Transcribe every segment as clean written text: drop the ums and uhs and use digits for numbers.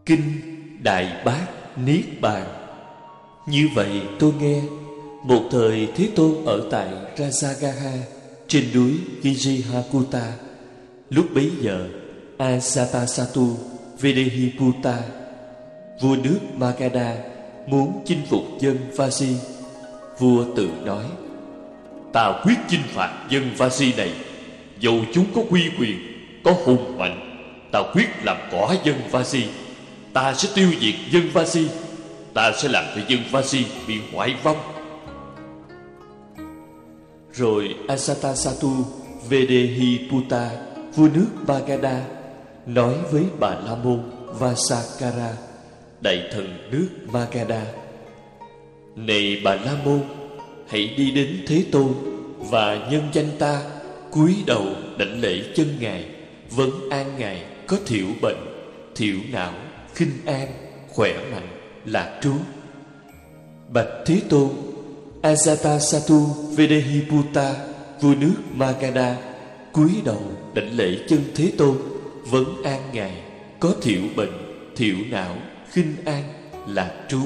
Kinh Đại Bát Niết Bàn. Như vậy tôi nghe, một thời Thế Tôn ở tại Rajagaha trên núi Vijayhakuta. Lúc bấy giờ Ajatasattu Vedehiputta, vua nước Magadha, muốn chinh phục dân Vasi. Vua tự nói: ta quyết chinh phạt dân Vasi này, dầu chúng có uy quyền, có hùng mạnh. Ta quyết làm cỏ dân Vasi. Ta sẽ tiêu diệt dân Vasi. Ta sẽ làm cho dân Vasi bị hoại vong. Rồi Ajatasattu Vedehiputta, vua nước Magadha, nói với Bà La Môn Vasakara, đại thần nước Magadha: này Bà La Môn, hãy đi đến Thế Tôn và nhân danh ta cúi đầu đảnh lễ chân Ngài, vấn an Ngài có thiểu bệnh, thiểu não, khinh an, khỏe mạnh, lạc trú. Bạch Thế Tôn, Ajatasattu Vedehiputta, vua nước Magadha, cúi đầu đảnh lễ chân Thế Tôn, vấn an Ngài có thiểu bệnh, thiểu não, khinh an, lạc trú.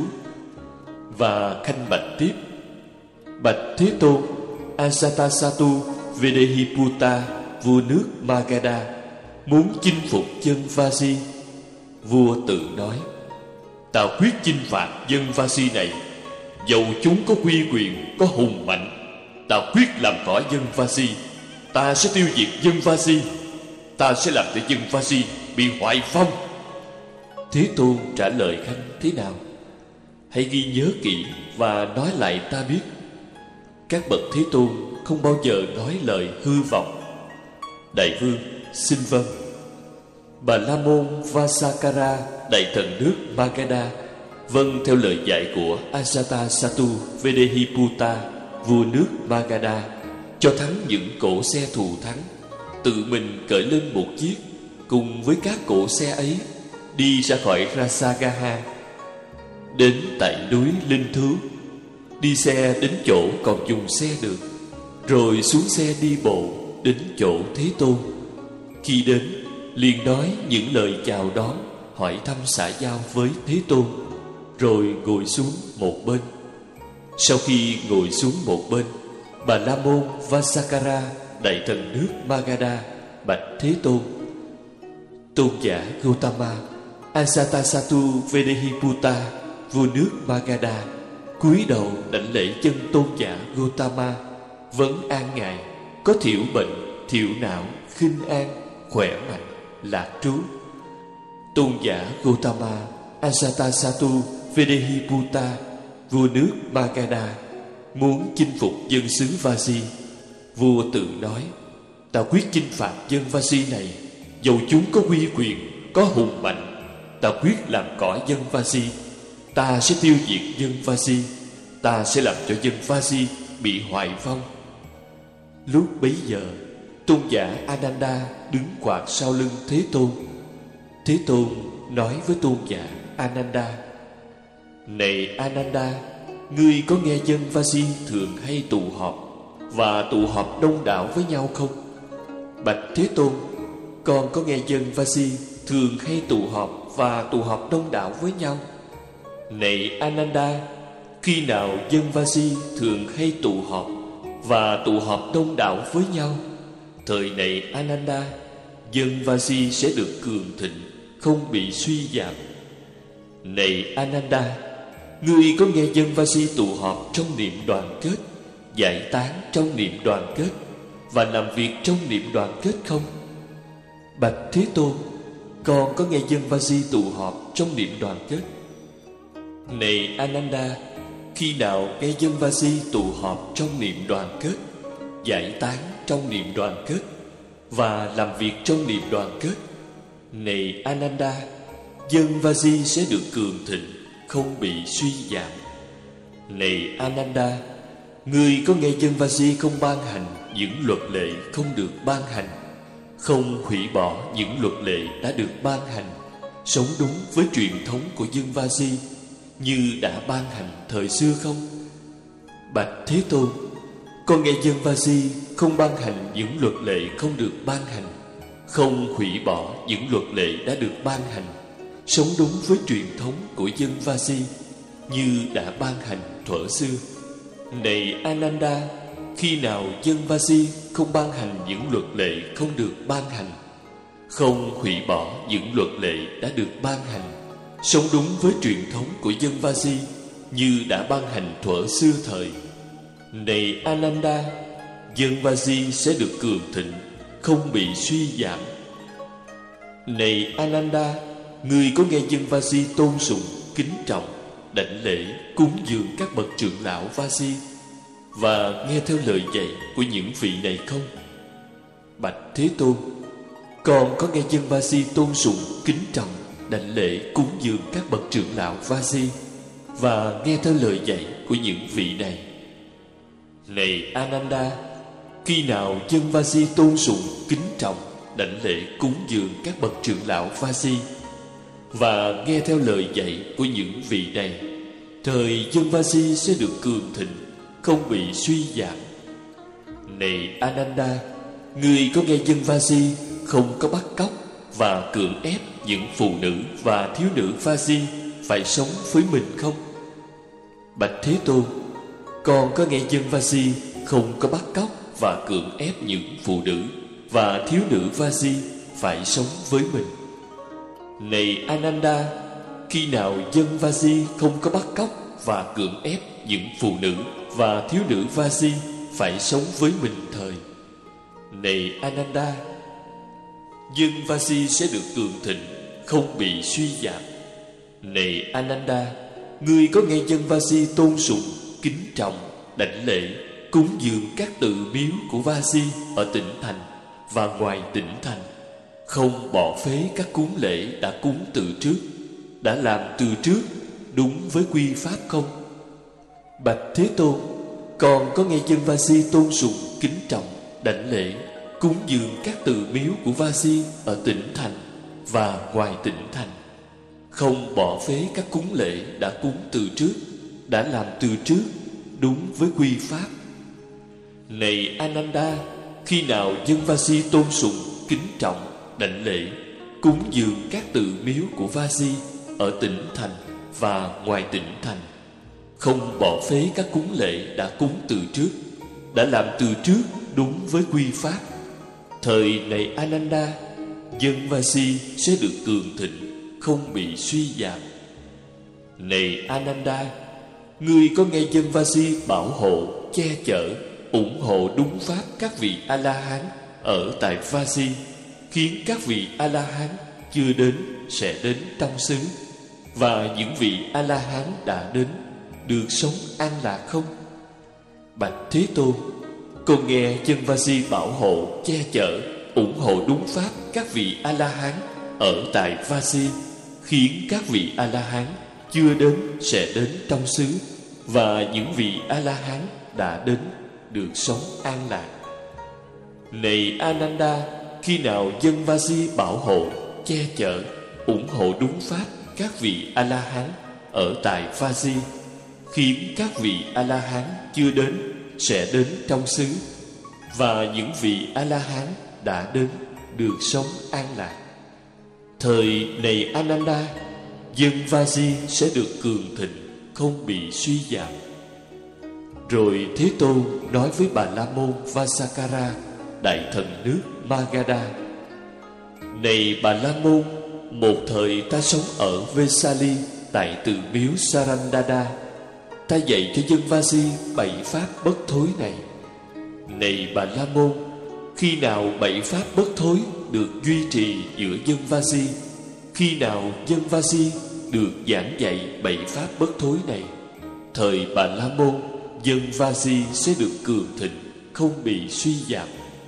Và khanh bạch tiếp: bạch Thế Tôn, Ajatasattu Vedehiputta, vua nước Magadha, muốn chinh phục dân Vasi. Vua tự nói: ta quyết chinh phạt dân Vasi này, dầu chúng có uy quyền, có hùng mạnh. Ta quyết làm cỏ dân Vasi. Ta sẽ tiêu diệt dân Vasi. Ta sẽ làm cho dân Vasi bị hoại vong. Thế Tôn trả lời khanh thế nào? Hãy ghi nhớ kỹ và nói lại ta biết. Các bậc Thế Tôn không bao giờ nói lời hư vọng. Đại vương xin vâng. Bà La Môn Vasakara, đại thần nước Magadha, vâng theo lời dạy của Ajatasattu Vedehiputta, vua nước Magadha, cho thắng những cỗ xe thù thắng, tự mình cởi lên một chiếc, cùng với các cỗ xe ấy đi ra khỏi Rajagaha, đến tại núi Linh Thú. Đi xe đến chỗ còn dùng xe được, rồi xuống xe đi bộ đến chỗ Thế Tôn. Khi đến, liền nói những lời chào đón, hỏi thăm xã giao với Thế Tôn, rồi ngồi xuống một bên. Sau khi ngồi xuống một bên, Bà La Môn Vasakara, đại thần nước Magadha, bạch Thế Tôn: tôn giả Gautama, Ajatasattu Vedehiputta, vua nước Magadha, cúi đầu đảnh lễ chân tôn giả Gautama, vấn an Ngài có thiểu bệnh, thiểu não, khinh an, khỏe mạnh, lạc trú. Tôn giả Gautama, Ajatasattu Vedehiputta, vua nước Magadha, muốn chinh phục dân xứ Vasi. Vua tự nói: ta quyết chinh phạt dân Vasi này, dầu chúng có uy quyền, có hùng mạnh. Ta quyết làm cỏ dân Vasi. Ta sẽ tiêu diệt dân Vasi. Ta sẽ làm cho dân Vasi bị hoại vong. Lúc bấy giờ, tôn giả Ananda đứng quạt sau lưng Thế Tôn. Thế Tôn nói với tôn giả Ananda: này Ananda, ngươi có nghe dân Vasi thường hay tụ họp và tụ họp đông đảo với nhau không? Bạch Thế Tôn, con có nghe dân Vasi thường hay tụ họp và tụ họp đông đảo với nhau. Này Ananda, khi nào dân Vasi thường hay tụ họp và tụ họp đông đảo với nhau, thời này Ananda, dân Vasi sẽ được cường thịnh, không bị suy giảm. Này Ananda, ngươi có nghe dân Vasi tụ họp trong niệm đoàn kết, giải tán trong niệm đoàn kết và làm việc trong niệm đoàn kết không? Bạch Thế Tôn, con có nghe dân Vasi tụ họp trong niệm đoàn kết. Này Ananda, khi nào nghe dân Vasi tụ họp trong niệm đoàn kết, giải tán trong niệm đoàn kết và làm việc trong niệm đoàn kết, này Ananda, dân Vasi sẽ được cường thịnh, không bị suy giảm. Này Ananda, ngươi có nghe dân Vasi không ban hành những luật lệ không được ban hành, không hủy bỏ những luật lệ đã được ban hành, sống đúng với truyền thống của dân Vasi như đã ban hành thời xưa không? Bạch Thế Tôn, con nghe dân Vasi không ban hành những luật lệ không được ban hành, không hủy bỏ những luật lệ đã được ban hành, sống đúng với truyền thống của dân Vasi như đã ban hành thuở xưa. Này Ananda, khi nào dân Vasi không ban hành những luật lệ không được ban hành, không hủy bỏ những luật lệ đã được ban hành, sống đúng với truyền thống của dân Vasi như đã ban hành thuở xưa thời, này Ananda, dân Vasi sẽ được cường thịnh, không bị suy giảm. Này Ananda, người có nghe dân Vasi tôn sùng, kính trọng, đảnh lễ, cúng dường các bậc trưởng lão Vasi và nghe theo lời dạy của những vị này không? Bạch Thế Tôn, con có nghe dân Vasi tôn sùng, kính trọng, đảnh lễ, cúng dường các bậc trưởng lão Vasi và nghe theo lời dạy của những vị này. Này Ananda, khi nào dân Vasi tôn sùng, kính trọng, đảnh lễ, cúng dường các bậc trưởng lão Vasi và nghe theo lời dạy của những vị này, thời dân Vasi sẽ được cường thịnh, không bị suy giảm. Này Ananda, người có nghe dân Vasi không có bắt cóc và cưỡng ép những phụ nữ và thiếu nữ Vasi phải sống với mình không? Bạch Thế Tôn, con có nghe dân Vasi không có bắt cóc và cưỡng ép những phụ nữ và thiếu nữ Vasi phải sống với mình. Này Ananda, khi nào dân Vasi không có bắt cóc và cưỡng ép những phụ nữ và thiếu nữ Vasi phải sống với mình thời, này Ananda, dân Vasi sẽ được cường thịnh, không bị suy giảm. Này Ananda, ngươi có nghe dân Vasi tôn sùng, kính trọng, đảnh lễ, cúng dường các tự miếu của Vasi ở tỉnh thành và ngoài tỉnh thành, không bỏ phế các cúng lễ đã cúng từ trước, đã làm từ trước đúng với quy pháp không? Bạch Thế Tôn, con có nghe dân Vasi tôn sùng, kính trọng, đảnh lễ, cúng dường các tự miếu của Vasi ở tỉnh thành và ngoài tỉnh thành, không bỏ phế các cúng lễ đã cúng từ trước, đã làm từ trước đúng với quy pháp. Này Ananda, khi nào dân Vasi tôn sùng, kính trọng, đảnh lễ, cúng dường các tự miếu của Vasi ở tỉnh thành và ngoài tỉnh thành, không bỏ phế các cúng lễ đã cúng từ trước, đã làm từ trước đúng với quy pháp, thời này Ananda, dân Vasi sẽ được cường thịnh, không bị suy giảm. Này Ananda, ngươi có nghe dân Vasi bảo hộ, che chở, ủng hộ đúng pháp các vị A-la-hán ở tại Vasi, khiến các vị A-la-hán chưa đến sẽ đến trong xứ, và những vị A-la-hán đã đến được sống an lạc không? Bạch Thế Tôn, con nghe dân Vasi bảo hộ, che chở, ủng hộ đúng pháp các vị A-la-hán ở tại Vasi, khiến các vị A-la-hán chưa đến sẽ đến trong xứ, và những vị A-la-hán đã đến được sống an lạc. Này Ananda, khi nào dân Vasi bảo hộ, che chở, ủng hộ đúng pháp các vị A-la-hán ở tại Vasi, khiến các vị A-la-hán chưa đến sẽ đến trong xứ, và những vị A-la-hán đã đến được sống an lạc. Thời này Ananda, dân Vasi sẽ được cường thịnh, không bị suy giảm. Rồi Thế Tôn nói với Bà La Môn Vasakara, đại thần nước Magadha: Này Bà La Môn, một thời ta sống ở Vesali tại tự miếu Sarandada. Ta dạy cho dân Vasi 7 pháp bất thối này. Này Bà La Môn, khi nào 7 pháp bất thối được duy trì giữa dân Vasi, khi nào dân Vasi được giảng dạy 7 pháp bất thối này, thời Bà La Môn, dân Vasi sẽ được cường thịnh, không bị suy giảm.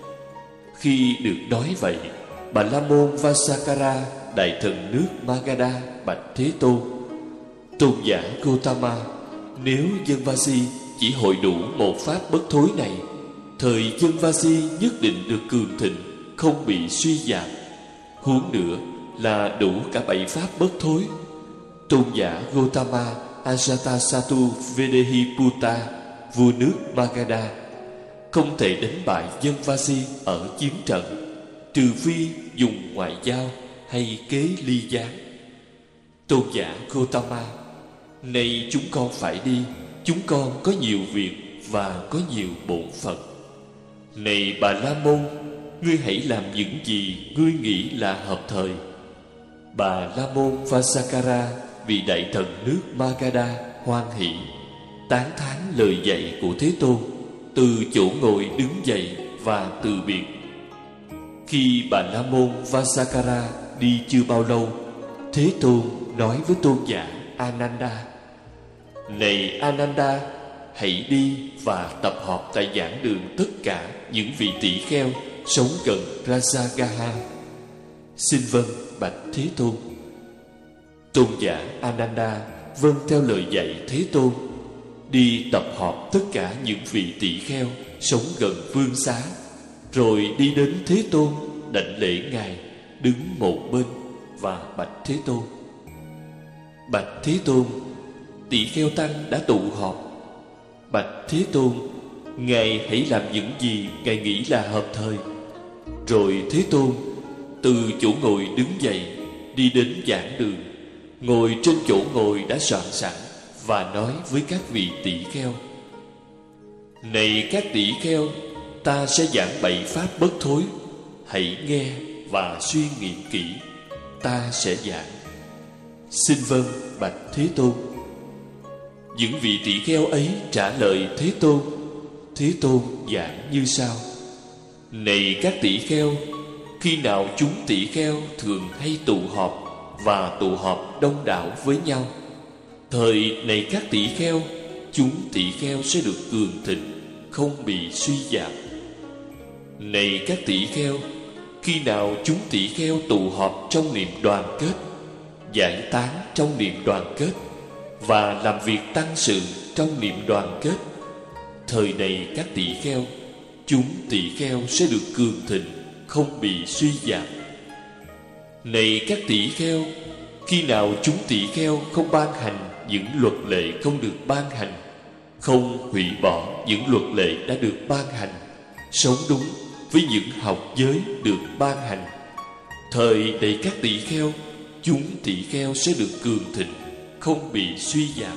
Khi được nói vậy, Bà La Môn Vasakara, đại thần nước Magadha, bạch Thế Tôn: Tôn giả Gotama, nếu dân Vasi chỉ hội đủ một pháp bất thối này, thời dân Vasi nhất định được cường thịnh, không bị suy giảm. Huống nữa là đủ cả 7 pháp bất thối. Tôn giả Gotama Ajatasattu Vedehiputta, vua nước Magadha, không thể đánh bại dân Vasi ở chiến trận, trừ phi dùng ngoại giao hay kế ly gián. Tôn giả Gotama, nay chúng con phải đi. Chúng con có nhiều việc và có nhiều bổn phận. Này Bà La Môn, ngươi hãy làm những gì ngươi nghĩ là hợp thời. Bà La Môn Vasakara vị đại thần nước Magadha hoan hỷ, tán thán lời dạy của Thế Tôn, từ chỗ ngồi đứng dậy và từ biệt. Khi Bà La Môn Vasakara đi chưa bao lâu, Thế Tôn nói với tôn giả Ananda: Này Ananda, hãy đi và tập hợp tại giảng đường tất cả những vị tỷ kheo sống gần Rajagaha. Xin vâng, bạch Thế Tôn. Tôn giả Ananda vâng theo lời dạy Thế Tôn, đi tập hợp tất cả những vị tỷ kheo sống gần vương xá, rồi đi đến Thế Tôn, đảnh lễ ngài, đứng một bên và bạch Thế Tôn: Bạch Thế Tôn, tỷ kheo tăng đã tụ họp. Bạch Thế Tôn, ngài hãy làm những gì ngài nghĩ là hợp thời. Rồi Thế Tôn từ chỗ ngồi đứng dậy, đi đến giảng đường, ngồi trên chỗ ngồi đã soạn sẵn và nói với các vị tỷ kheo: Này các tỷ kheo, ta sẽ giảng 7 pháp bất thối, hãy nghe và suy nghiệm kỹ. Ta sẽ giảng. Xin vâng, bạch Thế Tôn. Những vị tỷ kheo ấy trả lời Thế Tôn. Thế Tôn giảng như sau: Này các tỷ kheo, khi nào chúng tỷ kheo thường hay tụ họp và tụ họp đông đảo với nhau, thời này các tỷ kheo, chúng tỷ kheo sẽ được cường thịnh, không bị suy giảm. Này các tỷ kheo, khi nào chúng tỷ kheo tụ họp trong niềm đoàn kết, giải tán trong niềm đoàn kết và làm việc tăng sự trong niềm đoàn kết, thời này các tỷ kheo, chúng tỷ kheo sẽ được cường thịnh, không bị suy giảm. Này các tỷ kheo, khi nào chúng tỷ kheo không ban hành những luật lệ không được ban hành, không hủy bỏ những luật lệ đã được ban hành, sống đúng với những học giới được ban hành, thời này các tỷ kheo, chúng tỷ kheo sẽ được cường thịnh, không bị suy giảm.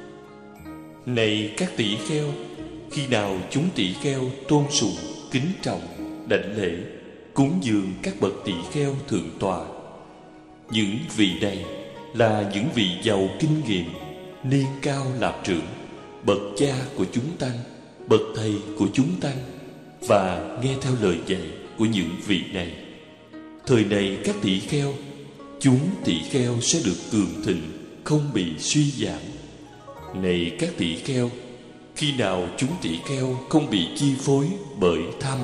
Này các tỷ kheo, khi nào chúng tỷ kheo tôn sùng, kính trọng, đảnh lễ, cúng dường các bậc tỷ kheo thượng tọa, những vị này là những vị giàu kinh nghiệm, niên cao lạp trưởng, bậc cha của chúng tăng, bậc thầy của chúng tăng, và nghe theo lời dạy của những vị này, thời này các tỷ kheo, chúng tỷ kheo sẽ được cường thịnh, không bị suy giảm. Này các tỷ kheo, khi nào chúng tỷ kheo không bị chi phối bởi tham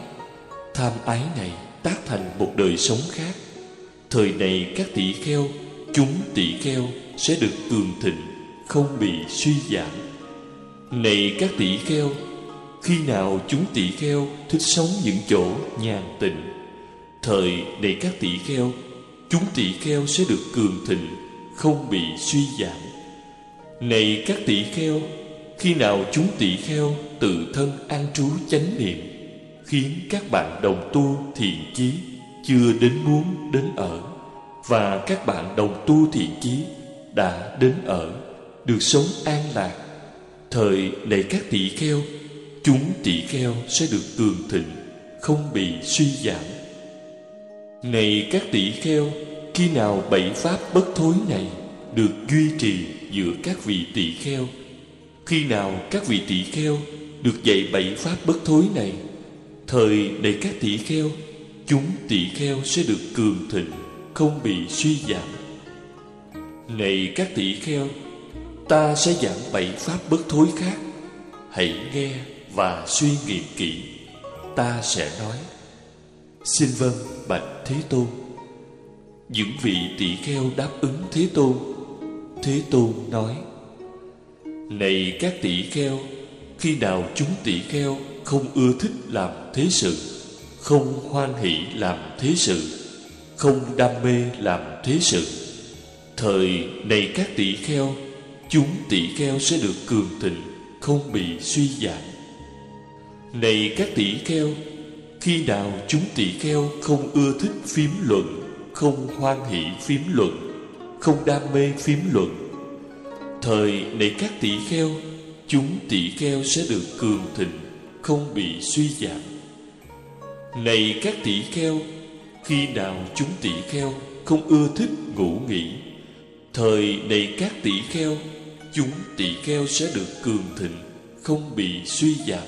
ái này tác thành một đời sống khác, thời này các tỷ kheo, chúng tỷ kheo sẽ được cường thịnh, không bị suy giảm. Này các tỷ kheo, khi nào chúng tỷ kheo thích sống những chỗ nhàn tịnh, thời này các tỷ kheo, chúng tỷ kheo sẽ được cường thịnh, không bị suy giảm. Này các tỷ kheo, khi nào chúng tỷ kheo tự thân an trú chánh niệm, khiến các bạn đồng tu thiện chí chưa đến muốn đến ở, và các bạn đồng tu thiện chí đã đến ở, được sống an lạc, thời này các tỷ kheo, chúng tỷ kheo sẽ được cường thịnh, không bị suy giảm. Này các tỷ kheo, khi nào 7 pháp bất thối này được duy trì giữa các vị tỷ kheo, khi nào các vị tỷ kheo được dạy 7 pháp bất thối này, thời này các tỷ kheo, chúng tỷ kheo sẽ được cường thịnh, không bị suy giảm. Này các tỷ kheo, ta sẽ giảng 7 pháp bất thối khác, hãy nghe và suy nghiệm kỹ. Ta sẽ nói. Xin vâng, bạch Thế Tôn. Những vị tỷ kheo đáp ứng Thế Tôn. Thế Tôn nói: Này các tỷ kheo, khi nào chúng tỷ kheo không ưa thích làm thế sự, không hoan hỷ làm thế sự, không đam mê làm thế sự, thời này các tỷ kheo, chúng tỷ kheo sẽ được cường thịnh, không bị suy giảm. Này các tỷ kheo, khi nào chúng tỷ kheo không ưa thích phím luận, không hoan hỷ phím luận, không đam mê phiếm luận. Thời này các tỷ kheo, chúng tỷ kheo sẽ được cường thịnh, không bị suy giảm. Này các tỷ kheo, khi nào chúng tỷ kheo không ưa thích ngủ nghỉ, thời này các tỷ kheo, chúng tỷ kheo sẽ được cường thịnh, không bị suy giảm.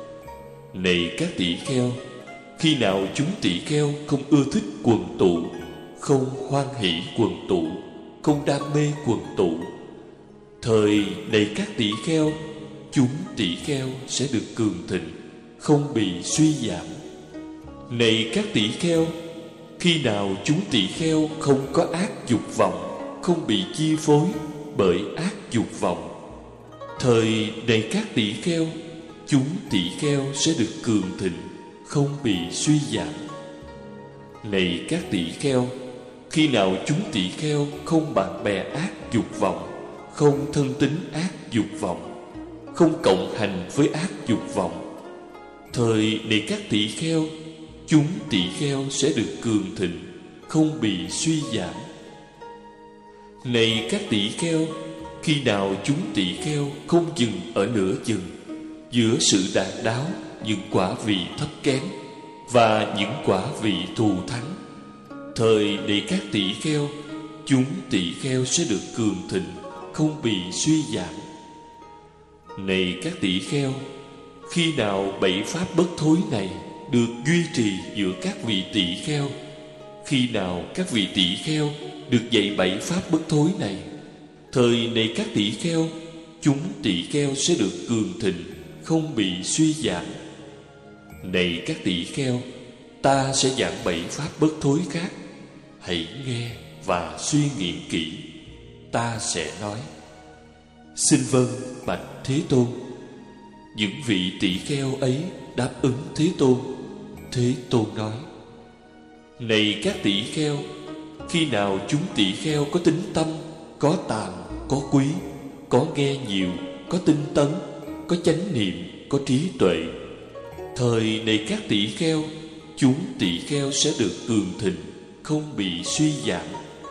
Này các tỷ kheo, khi nào chúng tỷ kheo không ưa thích quần tụ, không hoan hỷ quần tụ, không đam mê quần tụ, thời này các tỷ kheo, chúng tỷ kheo sẽ được cường thịnh, không bị suy giảm. Này các tỷ kheo, khi nào chúng tỷ kheo không có ác dục vọng, không bị chi phối bởi ác dục vọng, thời này các tỷ kheo, chúng tỷ kheo sẽ được cường thịnh, không bị suy giảm. Này các tỷ kheo, khi nào chúng tỷ kheo không bạn bè ác dục vọng, không thân tín ác dục vọng, không cộng hành với ác dục vọng, thời này các tỷ kheo, chúng tỷ kheo sẽ được cường thịnh, không bị suy giảm. Này các tỷ kheo, khi nào chúng tỷ kheo không dừng ở nửa chừng giữa sự đạt đáo những quả vị thấp kém và những quả vị thù thắng, thời này các tỷ kheo, chúng tỷ kheo sẽ được cường thịnh, không bị suy giảm. Này các tỷ kheo, khi nào bảy pháp bất thối này được duy trì giữa các vị tỷ kheo, khi nào các vị tỷ kheo được dạy bảy pháp bất thối này, thời này các tỷ kheo, chúng tỷ kheo sẽ được cường thịnh, không bị suy giảm. Này các tỷ kheo, ta sẽ giảng bảy pháp bất thối khác, hãy nghe và suy nghiệm kỹ. Ta sẽ nói. Xin vâng bạch Thế Tôn. Những vị tỷ kheo ấy đáp ứng Thế Tôn. Thế Tôn nói: Này các tỷ kheo, khi nào chúng tỷ kheo có tính tâm, có tàm, có quý, có nghe nhiều, có tinh tấn, có chánh niệm, có trí tuệ, thời này các tỷ kheo, chúng tỷ kheo sẽ được cường thịnh, không bị suy giảm.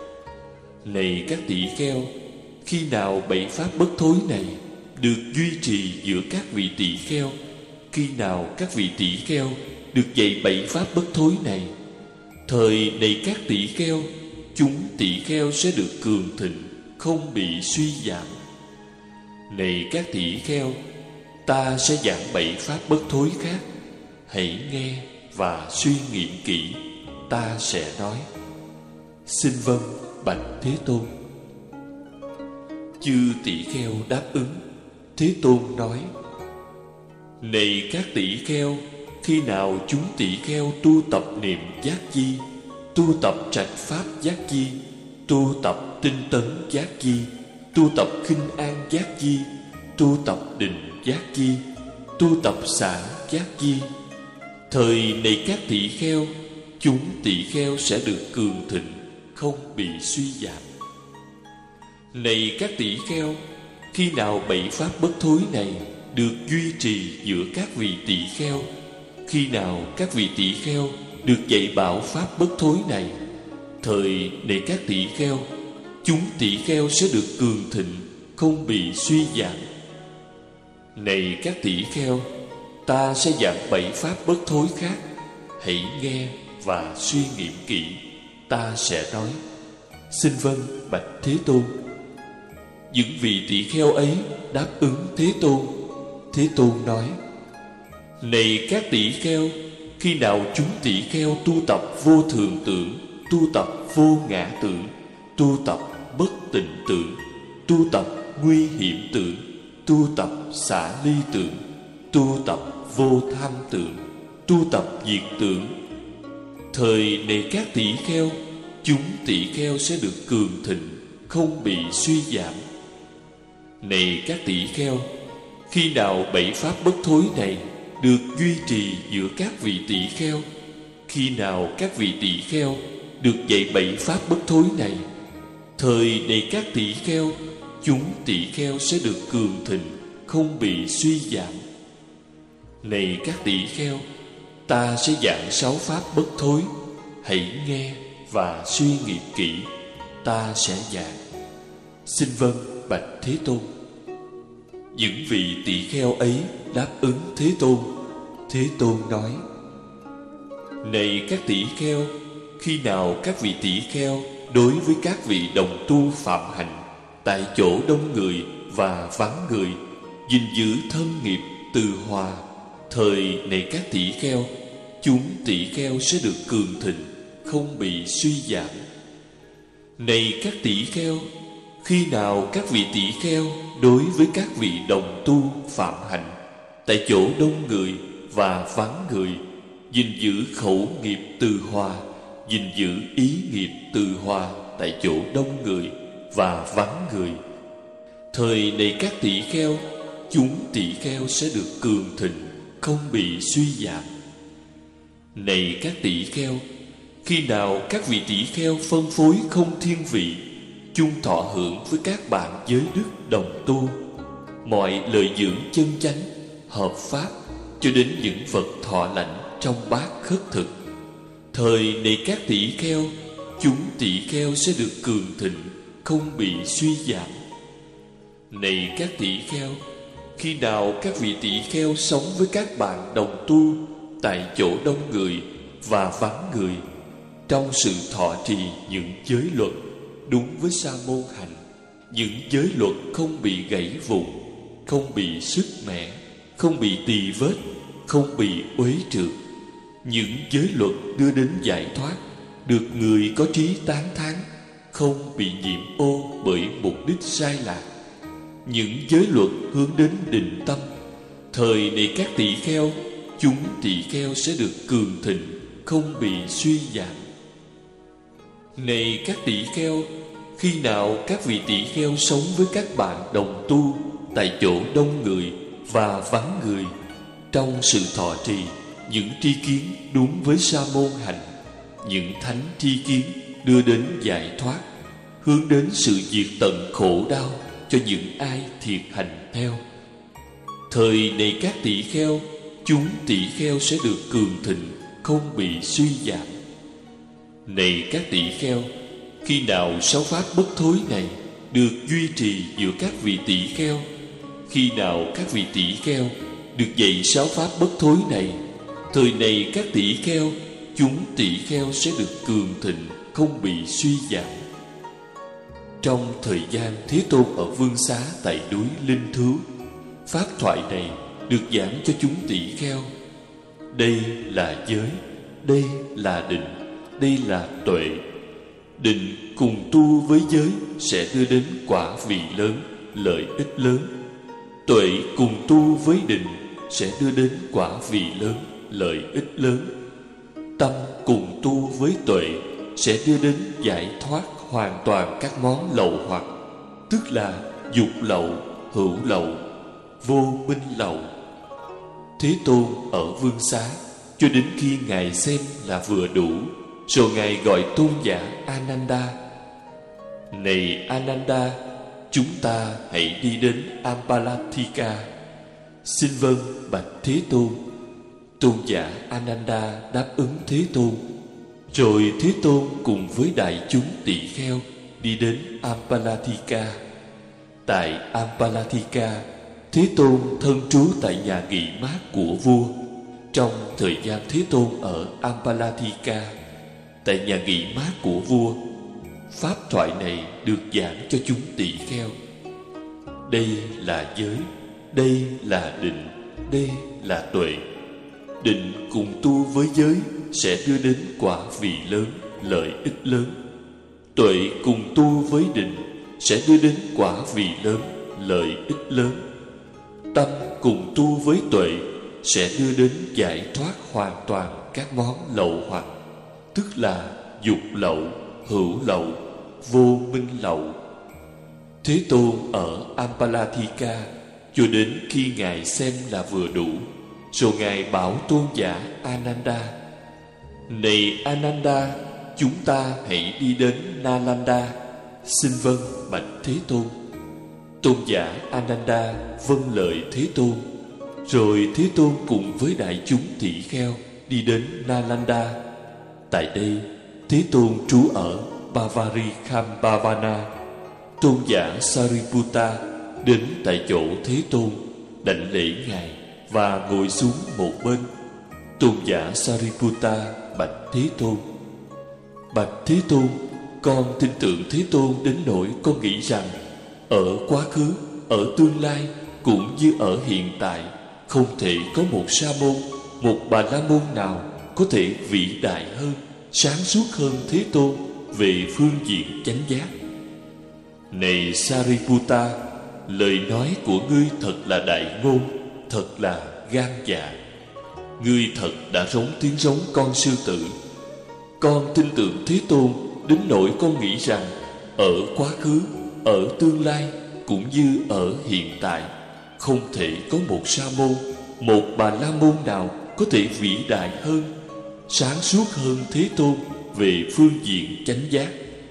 Này các tỷ kheo, khi nào bảy pháp bất thối này được duy trì giữa các vị tỷ kheo, khi nào các vị tỷ kheo được dạy bảy pháp bất thối này, thời này các tỷ kheo, chúng tỷ kheo sẽ được cường thịnh, không bị suy giảm. Này các tỷ kheo, ta sẽ giảng bảy pháp bất thối khác, hãy nghe và suy nghiệm kỹ. Ta sẽ nói. Xin vâng bạch Thế Tôn. Chư tỷ kheo đáp ứng. Thế Tôn nói: Này các tỷ kheo, khi nào chúng tỷ kheo tu tập niệm giác chi, tu tập trạch pháp giác chi, tu tập tinh tấn giác chi, tu tập khinh an giác chi, tu tập định giác chi, tu tập xả giác chi, thời này các tỷ kheo, chúng tỷ kheo sẽ được cường thịnh, không bị suy giảm. Này các tỷ kheo, khi nào bảy pháp bất thối này được duy trì giữa các vị tỷ kheo, khi nào các vị tỷ kheo được dạy bảo pháp bất thối này, thời này các tỷ kheo, chúng tỷ kheo sẽ được cường thịnh, không bị suy giảm. Này các tỷ kheo, ta sẽ giảng bảy pháp bất thối khác, hãy nghe và suy nghiệm kỹ. Ta sẽ nói. Xin vâng bạch Thế Tôn. Những vị tỷ kheo ấy đáp ứng Thế Tôn. Thế Tôn nói: Này các tỷ kheo, khi nào chúng tỷ kheo tu tập vô thường tưởng, tu tập vô ngã tưởng, tu tập bất tịnh tưởng, tu tập nguy hiểm tưởng, tu tập xả ly tưởng, tu tập vô tham tưởng, tu tập diệt tưởng, thời này các tỷ kheo, chúng tỷ kheo sẽ được cường thịnh, không bị suy giảm. Này các tỷ kheo, khi nào bảy pháp bất thối này được duy trì giữa các vị tỷ kheo, khi nào các vị tỷ kheo được dạy bảy pháp bất thối này, thời này các tỷ kheo, chúng tỷ kheo sẽ được cường thịnh, không bị suy giảm. Này các tỷ kheo, ta sẽ giảng sáu pháp bất thối, hãy nghe và suy nghiệm kỹ. ta sẽ dạng. Xin vâng, bạch Thế Tôn. Những vị tỷ kheo ấy đáp ứng Thế Tôn. Thế Tôn nói: Này các tỷ kheo, khi nào các vị tỷ kheo đối với các vị đồng tu phạm hạnh tại chỗ đông người và vắng người, gìn giữ thân nghiệp từ hòa, thời này các tỷ kheo, chúng tỷ kheo sẽ được cường thịnh, không bị suy giảm. Này các tỷ kheo, khi nào các vị tỷ kheo đối với các vị đồng tu phạm hạnh tại chỗ đông người và vắng người, gìn giữ khẩu nghiệp từ hòa, gìn giữ ý nghiệp từ hòa tại chỗ đông người và vắng người, thời này các tỷ kheo, chúng tỷ kheo sẽ được cường thịnh, không bị suy giảm. Này các tỷ kheo, khi nào các vị tỷ kheo phân phối không thiên vị, chung thọ hưởng với các bạn giới đức đồng tu, mọi lợi dưỡng chân chánh, hợp pháp, cho đến những vật thọ lãnh trong bát khất thực, thời này các tỷ kheo, chúng tỷ kheo sẽ được cường thịnh, không bị suy giảm. Này các tỷ kheo, khi nào các vị tỷ kheo sống với các bạn đồng tu tại chỗ đông người và vắng người, trong sự thọ trì những giới luật đúng với sa môn hạnh, những giới luật không bị gãy vụn, không bị sứt mẻ, không bị tì vết, không bị uế trượt, những giới luật đưa đến giải thoát, được người có trí tán thán, không bị nhiễm ô bởi mục đích sai lạc, những giới luật hướng đến định tâm, thời này các tỷ kheo, chúng tỷ kheo sẽ được cường thịnh, không bị suy giảm. Này các tỷ kheo, khi nào các vị tỷ kheo sống với các bạn đồng tu tại chỗ đông người và vắng người, trong sự thọ trì những tri kiến đúng với sa môn hạnh, những thánh tri kiến đưa đến giải thoát, hướng đến sự diệt tận khổ đau cho những ai thiệt hành theo, thời này các tỷ kheo, chúng tỷ kheo sẽ được cường thịnh, không bị suy giảm. Này các tỷ kheo, khi nào sáu pháp bất thối này được duy trì giữa các vị tỷ kheo, khi nào các vị tỷ kheo được dạy sáu pháp bất thối này, thời này các tỷ kheo, chúng tỷ kheo sẽ được cường thịnh, không bị suy giảm. Trong thời gian Thế Tôn ở Vương Xá tại núi Linh Thứu, pháp thoại này được giảng cho chúng tỷ kheo. Đây là giới, đây là định, đây là tuệ. Định cùng tu với giới sẽ đưa đến quả vị lớn, lợi ích lớn. Tuệ cùng tu với định sẽ đưa đến quả vị lớn, lợi ích lớn. Tâm cùng tu với tuệ sẽ đưa đến giải thoát hoàn toàn các món lậu hoặc, tức là dục lậu, hữu lậu, vô minh lậu. Thế Tôn ở Vương Xá cho đến khi Ngài xem là vừa đủ, rồi Ngài gọi tôn giả Ananda: Này Ananda, chúng ta hãy đi đến Ampalathika. Xin vâng, bạch Thế Tôn. Tôn giả Ananda đáp ứng Thế Tôn. Rồi Thế Tôn cùng với đại chúng tỷ kheo đi đến Ampalathika. Tại Ampalathika, Thế Tôn thân trú tại nhà nghỉ mát của vua. Trong thời gian Thế Tôn ở Ampalathika, tại nhà nghỉ mát của vua, pháp thoại này được giảng cho chúng tỷ kheo. Đây là giới, đây là định, đây là tuệ. Định cùng tu với giới sẽ đưa đến quả vị lớn, lợi ích lớn. Tuệ cùng tu với định sẽ đưa đến quả vị lớn, lợi ích lớn. Tâm cùng tu với tuệ sẽ đưa đến giải thoát hoàn toàn các món lậu hoặc, tức là dục lậu, hữu lậu, vô minh lậu. Thế Tôn ở Ampalathika cho đến khi Ngài xem là vừa đủ, rồi Ngài bảo tôn giả Ananda: Này Ananda, chúng ta hãy đi đến Nalanda. Xin vâng, bạch Thế Tôn. Tôn giả Ananda vâng lời Thế Tôn. Rồi Thế Tôn cùng với đại chúng tỷ kheo đi đến Nalanda. Tại đây Thế Tôn trú ở Pavarikambhavana, tôn giả Sariputta đến tại chỗ Thế Tôn, đảnh lễ ngài và ngồi xuống một bên. Tôn giả Sariputta bạch Thế Tôn: Bạch Thế Tôn, con tin tưởng Thế Tôn đến nỗi con nghĩ rằng ở quá khứ, ở tương lai cũng như ở hiện tại, không thể có một sa môn, một bà la môn nào có thể vĩ đại hơn, sáng suốt hơn Thế Tôn về phương diện chánh giác. Này Sariputta, lời nói của ngươi thật là đại ngôn, thật là gan dạ. Ngươi thật đã rống tiếng rống con sư tử. Con tin tưởng Thế Tôn đến nỗi con nghĩ rằng ở quá khứ, ở tương lai cũng như ở hiện tại, không thể có một sa môn, một bà la môn nào có thể vĩ đại hơn, sáng suốt hơn Thế Tôn về phương diện chánh giác.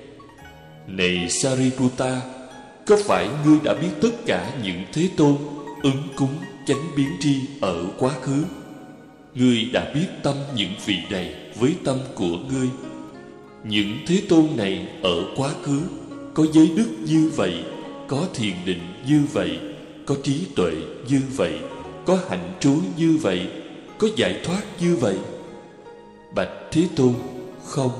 Này Sariputta, có phải ngươi đã biết tất cả những Thế Tôn ứng cúng chánh biến tri ở quá khứ? Ngươi đã biết tâm những vị này với tâm của ngươi. Những Thế Tôn này ở quá khứ có giới đức như vậy, có thiền định như vậy, có trí tuệ như vậy, có hạnh trú như vậy, có giải thoát như vậy. Bạch Thế Tôn: Không.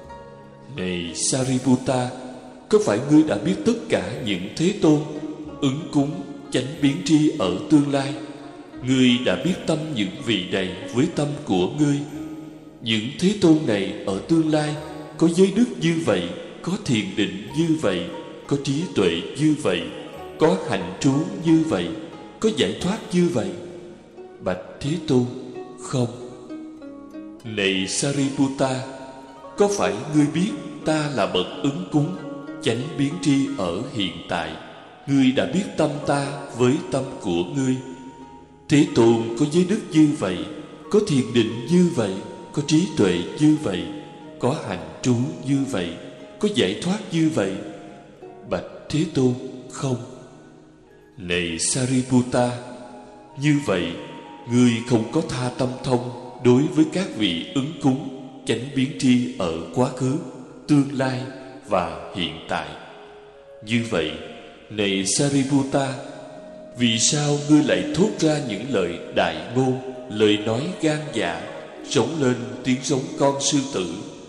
Này Sariputta, có phải ngươi đã biết tất cả những Thế Tôn ứng cúng chánh biến tri ở tương lai? Ngươi đã biết tâm những vị này với tâm của ngươi. Những Thế Tôn này ở tương lai có giới đức như vậy, có thiền định như vậy, có trí tuệ như vậy, có hạnh trú như vậy, có giải thoát như vậy. Bạch Thế Tôn: Không. Này Sariputta, có phải ngươi biết ta là bậc ứng cúng chánh biến tri ở hiện tại? Ngươi đã biết tâm ta với tâm của ngươi. Thế Tôn có giới đức như vậy, có thiền định như vậy, có trí tuệ như vậy, có hạnh trú như vậy, có giải thoát như vậy. Bạch Thế Tôn: Không. Này Sariputta, như vậy ngươi không có tha tâm thông đối với các vị ứng cúng chánh biến tri ở quá khứ, tương lai và hiện tại. Như vậy, này Sariputta, vì sao ngươi lại thốt ra những lời đại ngôn, lời nói gan dạ, rống lên tiếng rống con sư tử,